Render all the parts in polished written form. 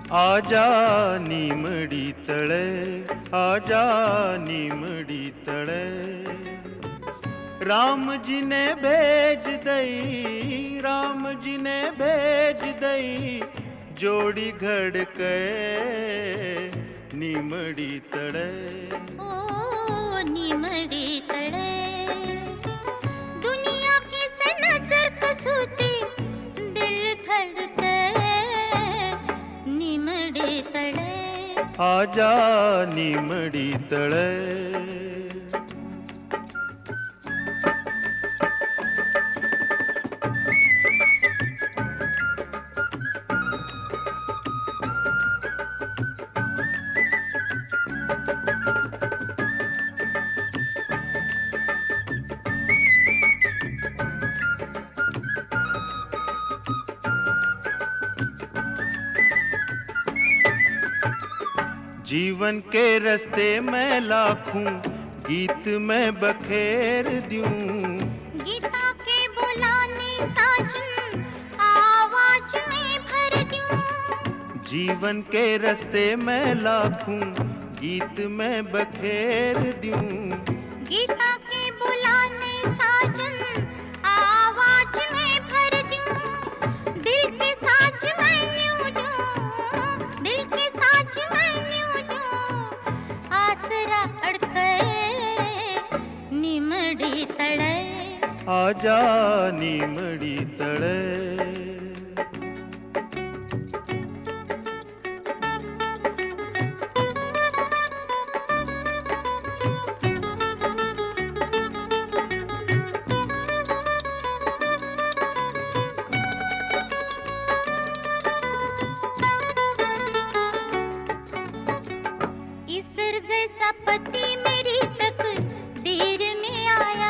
आजा नीमड़ी तळे, आजा नीमड़ी तळे। राम जी ने भेज दई, राम जी ने भेज दई, जोड़ी घड़ के नीमड़ी तळे। ओ नीमड़ी तळे, दुनिया की से नजर कसूती, दिल धड़के नीमड़ी तळे। आजा नीमड़ी तळे। जीवन के रास्ते में लाखों गीत में बखेर दूं। गीता के बुलाने साजन आवाज में भर दूं। जीवन के रास्ते में लाखों गीत में बखेर दूं। गीता के बुलाने साजन आवाज में भर दूं। दिल के साज मैं न्यू दूं, दिल के साज मैं न्यू दूं। आसरा अड़के नीमड़ी तळे। आजा नीमड़ी तळे। ईसर जैसा पति मेरी तकदीर में आया।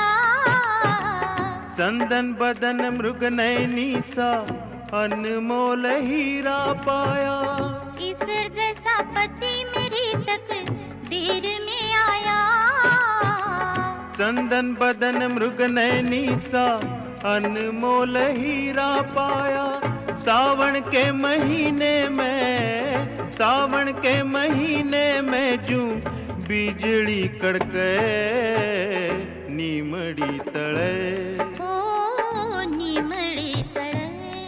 चंदन बदन मृग नैनी सा अनमोल हीरा पाया। ईसर जैसा पति मेरी तकदीर में आया। चंदन बदन मृग नैनी सा अनमोल हीरा पाया। सावन के महीने में, सावन के महीने में जूं बिजली कड़के नीमड़ी तळे। ओ नीमड़ी तळे।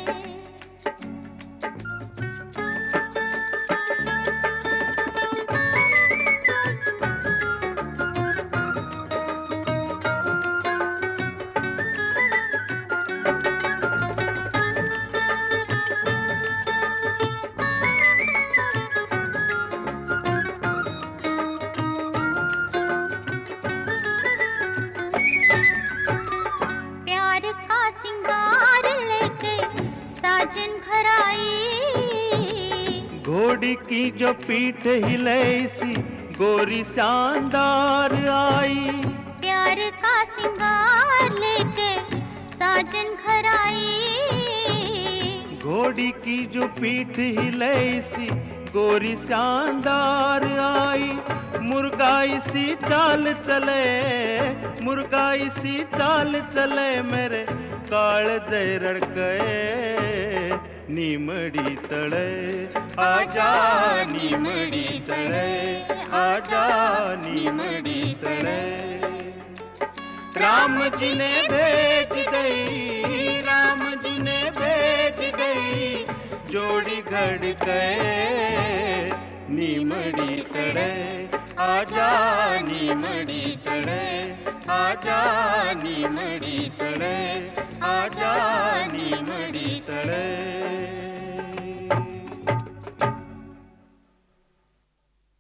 प्यार का सिंगार लेके साजन घर आई। घोड़ी की जो पीठ हिले सी गोरी शानदार आई। प्यार का सिंगार लेके साजन घर आई। घोड़ी की जो पीठ हिले सी गोरी शानदार आई। मुर्गाई सी चाल चले, मुर्गाई सी चाल चले, मेरे काळजे रड़के नीमड़ी तळे। आजा नीमड़ी तळे, आजा नीमड़ी तळे। राम जी ने भेज गई, राम जी ने भेज गई, जोड़ी घड़ के नीमड़ी तळे। आजा नीमड़ी तळे, आजा नीमड़ी तळे, आजा नीमड़ी तळे।